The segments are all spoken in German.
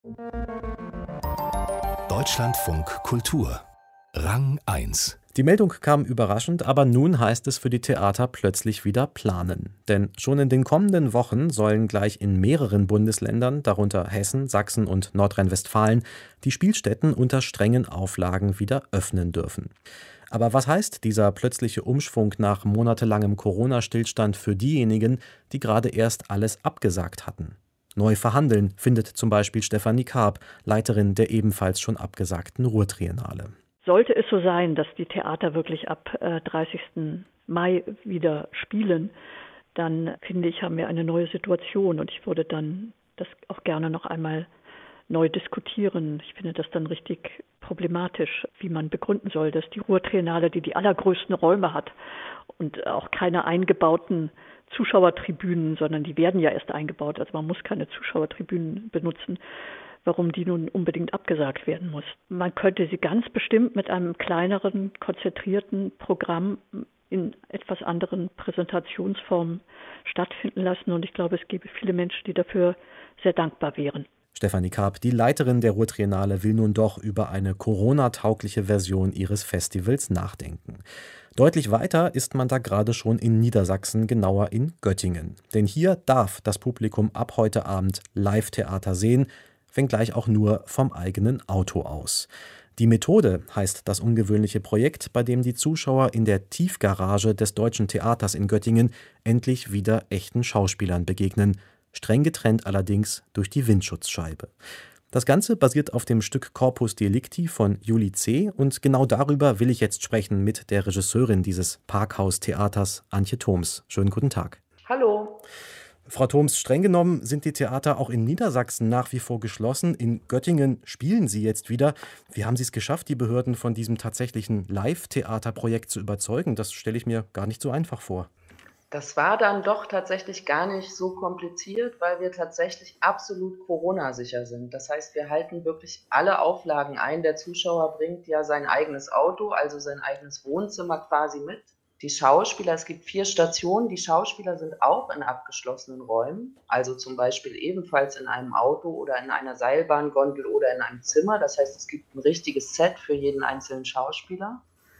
Deutschlandfunk Kultur Rang 1. Die Meldung kam überraschend, aber nun heißt es für die Theater plötzlich wieder planen. Denn schon in den kommenden Wochen sollen gleich in mehreren Bundesländern, darunter Hessen, Sachsen und Nordrhein-Westfalen, die Spielstätten unter strengen Auflagen wieder öffnen dürfen. Aber was heißt dieser plötzliche Umschwung nach monatelangem Corona-Stillstand für diejenigen, die gerade erst alles abgesagt hatten? Neu verhandeln findet zum Beispiel Stefanie Karp, Leiterin der ebenfalls schon abgesagten Ruhrtriennale. Sollte es so sein, dass die Theater wirklich ab 30. Mai wieder spielen, dann finde ich, haben wir eine neue Situation und ich würde dann das auch gerne noch einmal neu diskutieren. Ich finde das dann richtig problematisch, wie man begründen soll, dass die Ruhrtriennale, die die allergrößten Räume hat und auch keine eingebauten Zuschauertribünen, sondern die werden ja erst eingebaut, also man muss keine Zuschauertribünen benutzen, warum die nun unbedingt abgesagt werden muss. Man könnte sie ganz bestimmt mit einem kleineren, konzentrierten Programm in etwas anderen Präsentationsformen stattfinden lassen. Und ich glaube, es gäbe viele Menschen, die dafür sehr dankbar wären. Stefanie Karp, die Leiterin der Ruhrtriennale, will nun doch über eine Corona-taugliche Version ihres Festivals nachdenken. Deutlich weiter ist man da gerade schon in Niedersachsen, genauer in Göttingen. Denn hier darf das Publikum ab heute Abend Live-Theater sehen, wenngleich auch nur vom eigenen Auto aus. Die Methode heißt das ungewöhnliche Projekt, bei dem die Zuschauer in der Tiefgarage des Deutschen Theaters in Göttingen endlich wieder echten Schauspielern begegnen, streng getrennt allerdings durch die Windschutzscheibe. Das Ganze basiert auf dem Stück Corpus Delicti von Juli C. und genau darüber will ich jetzt sprechen mit der Regisseurin dieses Parkhaus-Theaters, Antje Thoms. Schönen guten Tag. Hallo. Frau Thoms, streng genommen sind die Theater auch in Niedersachsen nach wie vor geschlossen. In Göttingen spielen sie jetzt wieder. Wie haben Sie es geschafft, die Behörden von diesem tatsächlichen Live-Theaterprojekt zu überzeugen? Das stelle ich mir gar nicht so einfach vor. Das war dann doch tatsächlich gar nicht so kompliziert, weil wir tatsächlich absolut Corona-sicher sind. Das heißt, wir halten wirklich alle Auflagen ein. Der Zuschauer bringt ja sein eigenes Auto, also sein eigenes Wohnzimmer quasi mit. Die Schauspieler, es gibt 4 Stationen, die Schauspieler sind auch in abgeschlossenen Räumen, also zum Beispiel ebenfalls in einem Auto oder in einer Seilbahngondel oder in einem Zimmer. Das heißt, es gibt ein richtiges Set für jeden einzelnen Schauspieler.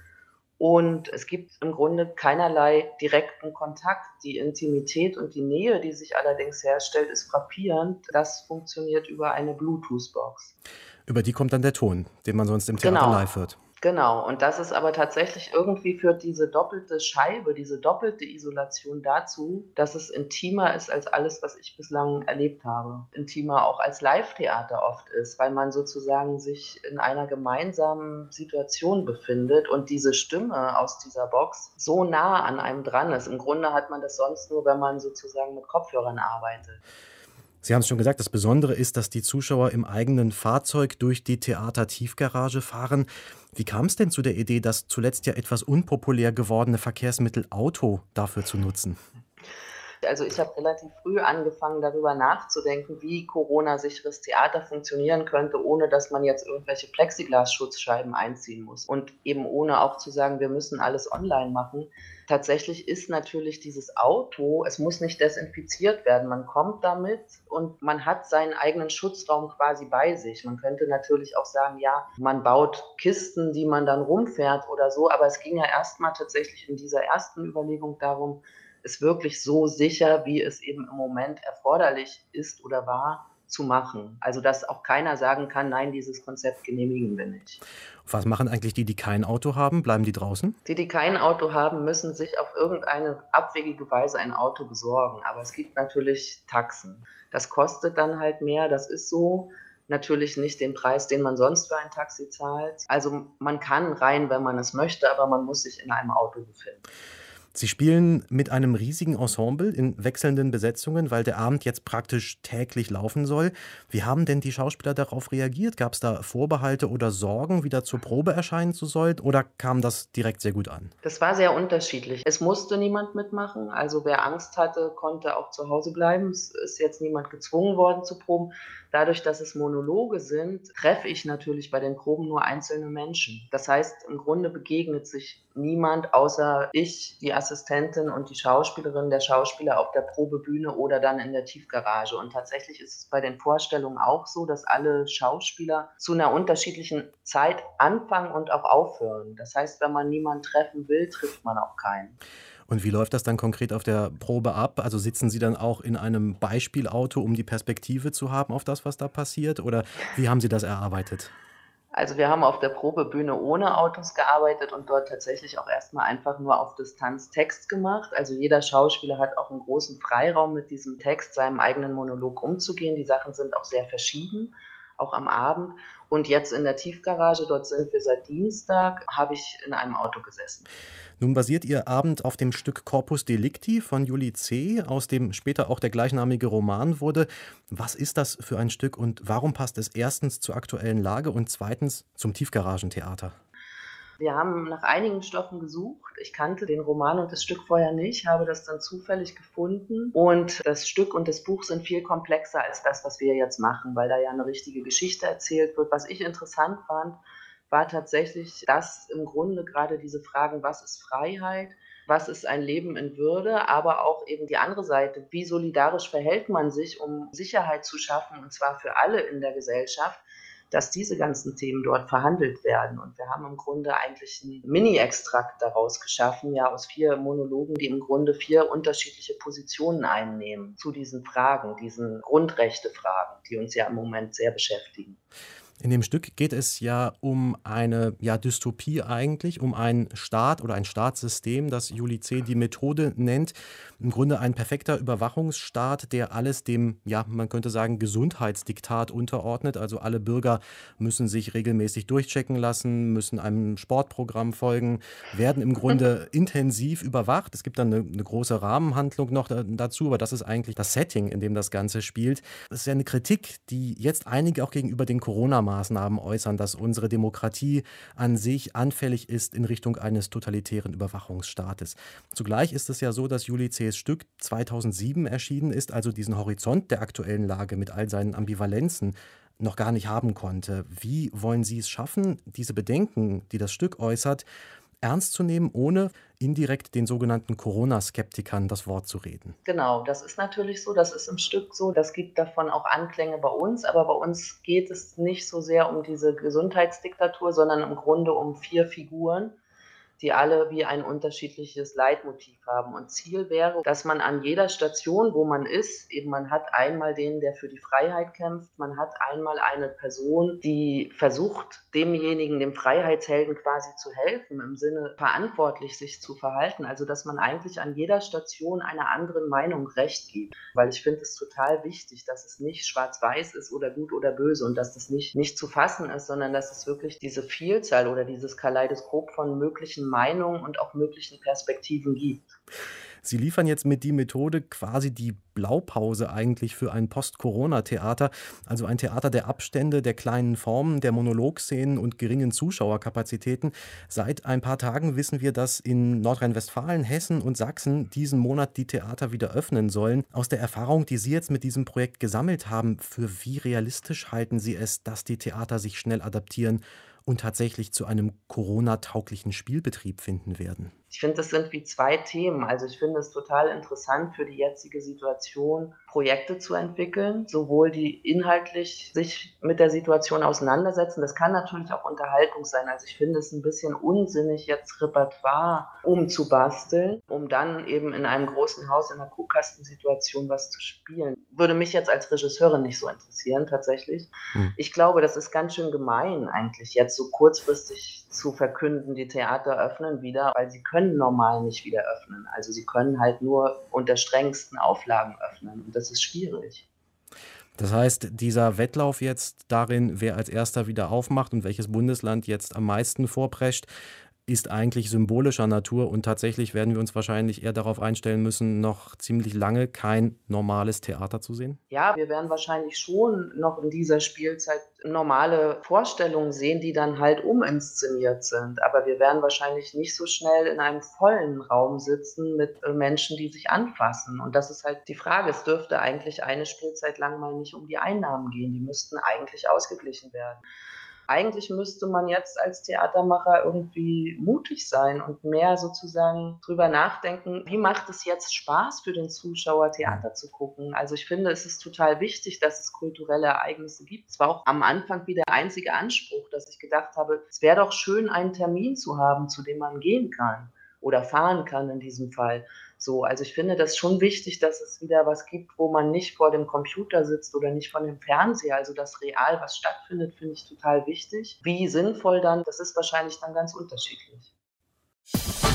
Und es gibt im Grunde keinerlei direkten Kontakt. Die Intimität und die Nähe, die sich allerdings herstellt, ist frappierend. Das funktioniert über eine Bluetooth-Box. Über die kommt dann der Ton, den man sonst im Theater live hört. Genau, und das ist aber tatsächlich irgendwie für diese doppelte Scheibe, diese doppelte Isolation dazu, dass es intimer ist als alles, was ich bislang erlebt habe. Intimer auch als Live-Theater oft ist, weil man sozusagen sich in einer gemeinsamen Situation befindet und diese Stimme aus dieser Box so nah an einem dran ist. Im Grunde hat man das sonst nur, wenn man sozusagen mit Kopfhörern arbeitet. Sie haben es schon gesagt, das Besondere ist, dass die Zuschauer im eigenen Fahrzeug durch die Theater-Tiefgarage fahren. Wie kam es denn zu der Idee, das zuletzt ja etwas unpopulär gewordene Verkehrsmittel Auto dafür zu nutzen? Also ich habe relativ früh angefangen, darüber nachzudenken, wie Corona-sicheres Theater funktionieren könnte, ohne dass man jetzt irgendwelche Plexiglas-Schutzscheiben einziehen muss. Und eben ohne auch zu sagen, wir müssen alles online machen. Tatsächlich ist natürlich dieses Auto, es muss nicht desinfiziert werden. Man kommt damit und man hat seinen eigenen Schutzraum quasi bei sich. Man könnte natürlich auch sagen, ja, man baut Kisten, die man dann rumfährt oder so. Aber es ging ja erstmal tatsächlich in dieser ersten Überlegung darum, es wirklich so sicher, wie es eben im Moment erforderlich ist oder war, zu machen. Also dass auch keiner sagen kann, nein, dieses Konzept genehmigen wir nicht. Was machen eigentlich die kein Auto haben? Bleiben die draußen? Die kein Auto haben, müssen sich auf irgendeine abwegige Weise ein Auto besorgen. Aber es gibt natürlich Taxen. Das kostet dann halt mehr, das ist so. Natürlich nicht den Preis, den man sonst für ein Taxi zahlt. Also man kann rein, wenn man es möchte, aber man muss sich in einem Auto befinden. Sie spielen mit einem riesigen Ensemble in wechselnden Besetzungen, weil der Abend jetzt praktisch täglich laufen soll. Wie haben denn die Schauspieler darauf reagiert? Gab es da Vorbehalte oder Sorgen, wieder zur Probe erscheinen zu sollen? Oder kam das direkt sehr gut an? Das war sehr unterschiedlich. Es musste niemand mitmachen. Also wer Angst hatte, konnte auch zu Hause bleiben. Es ist jetzt niemand gezwungen worden zu proben. Dadurch, dass es Monologe sind, treffe ich natürlich bei den Proben nur einzelne Menschen. Das heißt, im Grunde begegnet sich niemand außer ich, die Assistentin und die Schauspielerin, der Schauspieler auf der Probebühne oder dann in der Tiefgarage. Und tatsächlich ist es bei den Vorstellungen auch so, dass alle Schauspieler zu einer unterschiedlichen Zeit anfangen und auch aufhören. Das heißt, wenn man niemanden treffen will, trifft man auch keinen. Und wie läuft das dann konkret auf der Probe ab? Also sitzen Sie dann auch in einem Beispielauto, um die Perspektive zu haben auf das, was da passiert? Oder wie haben Sie das erarbeitet? Also wir haben auf der Probebühne ohne Autos gearbeitet und dort tatsächlich auch erstmal einfach nur auf Distanz Text gemacht. Also jeder Schauspieler hat auch einen großen Freiraum, mit diesem Text, seinem eigenen Monolog umzugehen. Die Sachen sind auch sehr verschieden, auch am Abend. Und jetzt in der Tiefgarage, dort sind wir seit Dienstag, habe ich in einem Auto gesessen. Nun basiert Ihr Abend auf dem Stück Corpus Delicti von Juli C., aus dem später auch der gleichnamige Roman wurde. Was ist das für ein Stück und warum passt es erstens zur aktuellen Lage und zweitens zum Tiefgaragentheater? Wir haben nach einigen Stoffen gesucht. Ich kannte den Roman und das Stück vorher nicht, habe das dann zufällig gefunden. Und das Stück und das Buch sind viel komplexer als das, was wir jetzt machen, weil da ja eine richtige Geschichte erzählt wird. Was ich interessant fand, war tatsächlich, dass im Grunde gerade diese Fragen, was ist Freiheit, was ist ein Leben in Würde, aber auch eben die andere Seite, wie solidarisch verhält man sich, um Sicherheit zu schaffen, und zwar für alle in der Gesellschaft, dass diese ganzen Themen dort verhandelt werden. Und wir haben im Grunde eigentlich einen Mini-Extrakt daraus geschaffen, ja, aus 4 Monologen, die im Grunde 4 unterschiedliche Positionen einnehmen zu diesen Fragen, diesen Grundrechte-Fragen, die uns ja im Moment sehr beschäftigen. In dem Stück geht es ja um eine Dystopie eigentlich, um einen Staat oder ein Staatssystem, das Juli C. die Methode nennt. Im Grunde ein perfekter Überwachungsstaat, der alles dem, man könnte sagen, Gesundheitsdiktat unterordnet. Also alle Bürger müssen sich regelmäßig durchchecken lassen, müssen einem Sportprogramm folgen, werden im Grunde intensiv überwacht. Es gibt dann eine große Rahmenhandlung noch dazu, aber das ist eigentlich das Setting, in dem das Ganze spielt. Das ist ja eine Kritik, die jetzt einige auch gegenüber den Corona-Maßnahmen äußern, dass unsere Demokratie an sich anfällig ist in Richtung eines totalitären Überwachungsstaates. Zugleich ist es ja so, dass Juli C.'s Stück 2007 erschienen ist, also diesen Horizont der aktuellen Lage mit all seinen Ambivalenzen noch gar nicht haben konnte. Wie wollen Sie es schaffen, diese Bedenken, die das Stück äußert, ernst zu nehmen, ohne indirekt den sogenannten Corona-Skeptikern das Wort zu reden? Genau, das ist natürlich so, das ist im Stück so, das gibt davon auch Anklänge bei uns, aber bei uns geht es nicht so sehr um diese Gesundheitsdiktatur, sondern im Grunde um 4 Figuren, die alle wie ein unterschiedliches Leitmotiv haben. Und Ziel wäre, dass man an jeder Station, wo man ist, eben man hat einmal den, der für die Freiheit kämpft, man hat einmal eine Person, die versucht, demjenigen, dem Freiheitshelden quasi zu helfen, im Sinne verantwortlich sich zu verhalten. Also dass man eigentlich an jeder Station einer anderen Meinung Recht gibt. Weil ich finde es total wichtig, dass es nicht schwarz-weiß ist oder gut oder böse und dass das nicht zu fassen ist, sondern dass es wirklich diese Vielzahl oder dieses Kaleidoskop von möglichen Meinungen und auch möglichen Perspektiven gibt. Sie liefern jetzt mit die Methode quasi die Blaupause eigentlich für ein Post-Corona-Theater, also ein Theater der Abstände, der kleinen Formen, der Monologszenen und geringen Zuschauerkapazitäten. Seit ein paar Tagen wissen wir, dass in Nordrhein-Westfalen, Hessen und Sachsen diesen Monat die Theater wieder öffnen sollen. Aus der Erfahrung, die Sie jetzt mit diesem Projekt gesammelt haben, für wie realistisch halten Sie es, dass die Theater sich schnell adaptieren und tatsächlich zu einem Corona-tauglichen Spielbetrieb finden werden? Ich finde, das sind wie 2 Themen. Also ich finde es total interessant für die jetzige Situation, Projekte zu entwickeln, sowohl die inhaltlich sich mit der Situation auseinandersetzen. Das kann natürlich auch Unterhaltung sein. Also ich finde es ein bisschen unsinnig, jetzt Repertoire umzubasteln, um dann eben in einem großen Haus in einer Guckkastensituation was zu spielen. Würde mich jetzt als Regisseurin nicht so interessieren, tatsächlich. Ich glaube, das ist ganz schön gemein eigentlich, jetzt so kurzfristig zu verkünden, die Theater öffnen wieder, weil sie können normal nicht wieder öffnen. Also sie können halt nur unter strengsten Auflagen öffnen und das ist schwierig. Das heißt, dieser Wettlauf jetzt darin, wer als Erster wieder aufmacht und welches Bundesland jetzt am meisten vorprescht, ist eigentlich symbolischer Natur und tatsächlich werden wir uns wahrscheinlich eher darauf einstellen müssen, noch ziemlich lange kein normales Theater zu sehen? Ja, wir werden wahrscheinlich schon noch in dieser Spielzeit normale Vorstellungen sehen, die dann halt uminszeniert sind. Aber wir werden wahrscheinlich nicht so schnell in einem vollen Raum sitzen mit Menschen, die sich anfassen. Und das ist halt die Frage. Es dürfte eigentlich eine Spielzeit lang mal nicht um die Einnahmen gehen. Die müssten eigentlich ausgeglichen werden. Eigentlich müsste man jetzt als Theatermacher irgendwie mutig sein und mehr sozusagen drüber nachdenken, wie macht es jetzt Spaß für den Zuschauer, Theater zu gucken? Also ich finde, es ist total wichtig, dass es kulturelle Ereignisse gibt. Es war auch am Anfang wie der einzige Anspruch, dass ich gedacht habe, es wäre doch schön, einen Termin zu haben, zu dem man gehen kann oder fahren kann in diesem Fall. So, also ich finde das schon wichtig, dass es wieder was gibt, wo man nicht vor dem Computer sitzt oder nicht vor dem Fernseher. Also das real, was stattfindet, finde ich total wichtig. Wie sinnvoll dann, das ist wahrscheinlich dann ganz unterschiedlich.